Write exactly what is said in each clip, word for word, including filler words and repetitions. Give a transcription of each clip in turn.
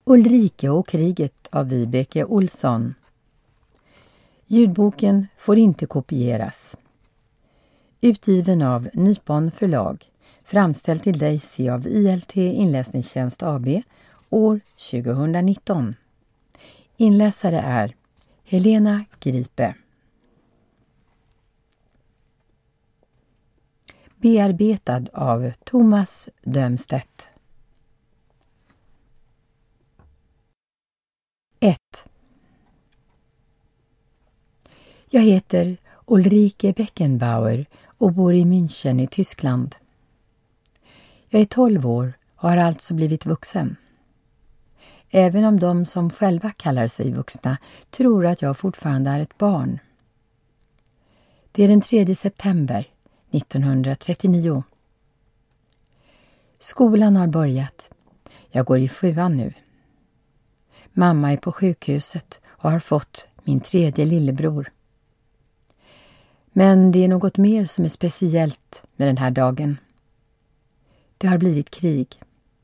Ulrike och kriget av Vibeke Olsson. Ljudboken får inte kopieras. Utgiven av Nypon förlag. Framställd till Daisy av I L T Inläsningstjänst A B år tjugonitton. Inläsare är Helena Gripe. Bearbetad av Thomas Dömstedt. ett. Jag heter Ulrike Beckenbauer och bor i München i Tyskland. Jag är tolv år och har alltså blivit vuxen. Även om de som själva kallar sig vuxna tror att jag fortfarande är ett barn. Det är den tredje september nittonhundratrettionio. Skolan har börjat. Jag går i sjuan nu. Mamma är på sjukhuset och har fått min tredje lillebror. Men det är något mer som är speciellt med den här dagen. Det har blivit krig.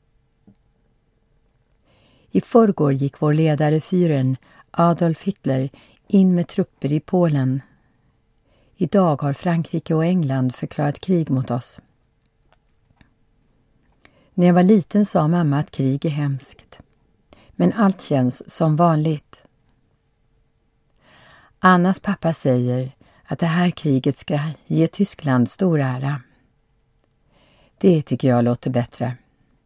I förrgår gick vår ledare Führern, Adolf Hitler, in med trupper i Polen. Idag har Frankrike och England förklarat krig mot oss. När jag var liten sa mamma att krig är hemskt. Men allt känns som vanligt. Annas pappa säger att det här kriget ska ge Tyskland stor ära. Det tycker jag låter bättre.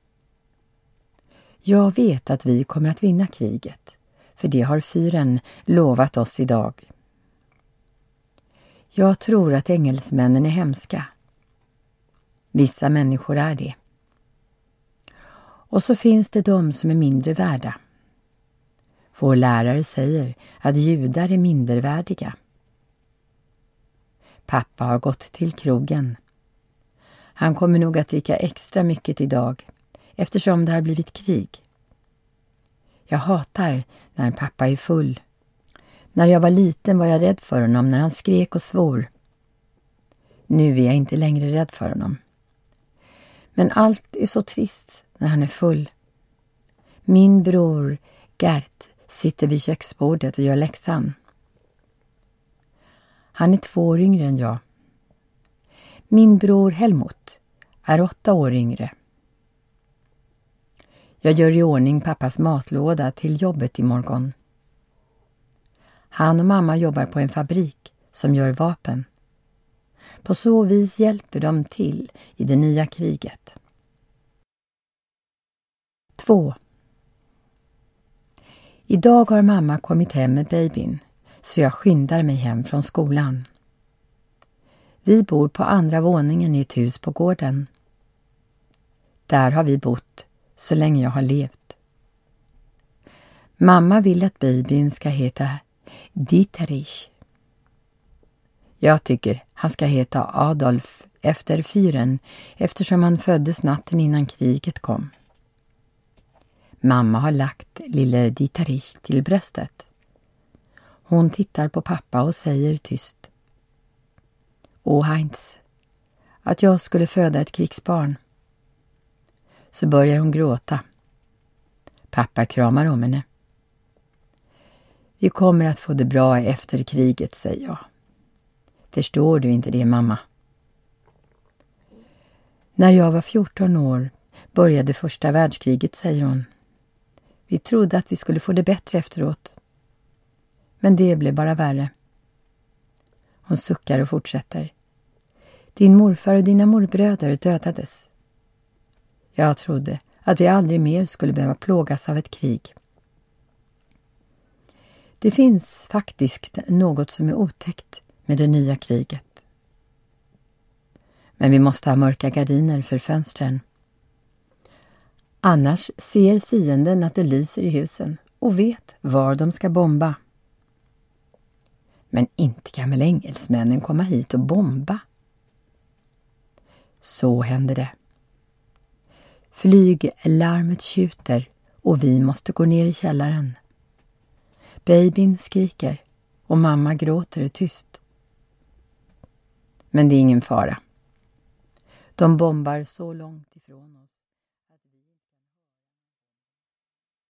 Jag vet att vi kommer att vinna kriget, för det har Führern lovat oss idag. Jag tror att engelsmännen är hemska. Vissa människor är det. Och så finns det de som är mindre värda. Vår lärare säger att judar är mindervärdiga. Pappa har gått till krogen. Han kommer nog att dricka extra mycket idag eftersom det har blivit krig. Jag hatar när pappa är full. När jag var liten var jag rädd för honom när han skrek och svor. Nu är jag inte längre rädd för honom. Men allt är så trist när han är full. Min bror Gert sitter vid köksbordet och gör läxan. Han är två år yngre än jag. Min bror Helmut är åtta år yngre. Jag gör i ordning pappas matlåda till jobbet imorgon. Han och mamma jobbar på en fabrik som gör vapen. På så vis hjälper de till i det nya kriget. två. Idag har mamma kommit hem med babyn, så jag skyndar mig hem från skolan. Vi bor på andra våningen i ett hus på gården. Där har vi bott så länge jag har levt. Mamma vill att babyn ska heta Dieterich. Jag tycker han ska heta Adolf efter Führern eftersom han föddes natten innan kriget kom. Mamma har lagt lille Dieterich till bröstet. Hon tittar på pappa och säger tyst: Åh Heinz, att jag skulle föda ett krigsbarn. Så börjar hon gråta. Pappa kramar om henne. Vi kommer att få det bra efter kriget, säger jag. Förstår du inte det, mamma? När jag var fjorton år började första världskriget, säger hon. Vi trodde att vi skulle få det bättre efteråt. Men det blev bara värre. Hon suckar och fortsätter. Din morfar och dina morbröder dödades. Jag trodde att vi aldrig mer skulle behöva plågas av ett krig. Det finns faktiskt något som är otäckt med det nya kriget. Men vi måste ha mörka gardiner för fönstren. Annars ser fienden att det lyser i husen och vet var de ska bomba. Men inte kan väl engelsmännen komma hit och bomba? Så händer det. Flyglarmet tjuter och vi måste gå ner i källaren. Babyn skriker och mamma gråter tyst. Men det är ingen fara. De bombar så långt ifrån oss.